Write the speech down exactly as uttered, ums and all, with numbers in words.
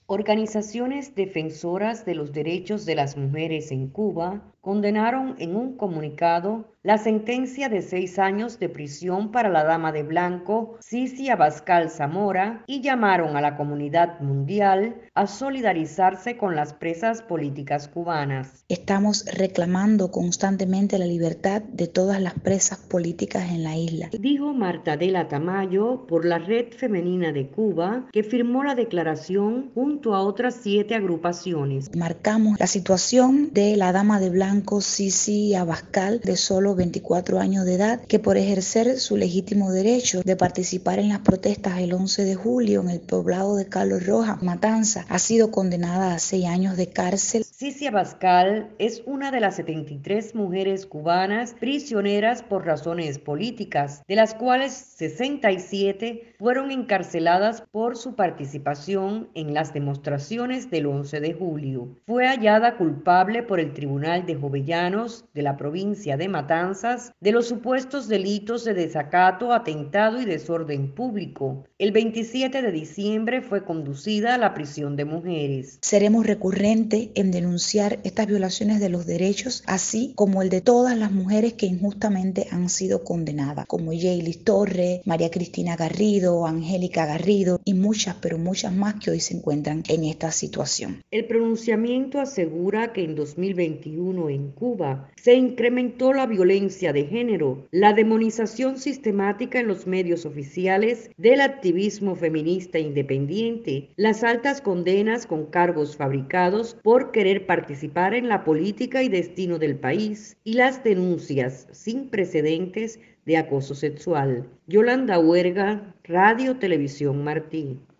Organizaciones defensoras de los derechos de las mujeres en Cuba condenaron en un comunicado la sentencia de seis años de prisión para la dama de blanco Cici Abascal Zamora y llamaron a la comunidad mundial a solidarizarse con las presas políticas cubanas. Estamos reclamando constantemente la libertad de todas las presas políticas en la isla, dijo Martadela Tamayo por la Red Femenina de Cuba, que firmó la declaración junto a otras siete agrupaciones. Marcamos la situación de la dama de blanco Cici Abascal, de solo veinticuatro años de edad, que por ejercer su legítimo derecho de participar en las protestas el once de julio en el poblado de Carlos Rojas, Matanza, ha sido condenada a seis años de cárcel. Cici Abascal es una de las setenta y tres mujeres cubanas prisioneras por razones políticas, de las cuales sesenta y siete fueron encarceladas por su participación en las demostraciones del once de julio. Fue hallada culpable por el Tribunal de Jovellanos de la provincia de Matanzas de los supuestos delitos de desacato, atentado y desorden público. El veintisiete de diciembre fue conducida a la prisión de mujeres. Seremos recurrentes en denunciar estas violaciones de los derechos, así como el de todas las mujeres que injustamente han sido condenadas, como Yeilis Torres, María Cristina Garrido, Angélica Garrido y muchas, pero muchas más que hoy se encuentran en esta situación. El pronunciamiento asegura que en dos mil veintiuno en Cuba se incrementó la violencia de género, la demonización sistemática en los medios oficiales del activismo feminista independiente, las altas condenas con cargos fabricados por querer participar en la política y destino del país y las denuncias sin precedentes de acoso sexual. Yolanda Huerga, Radio Televisión Martí.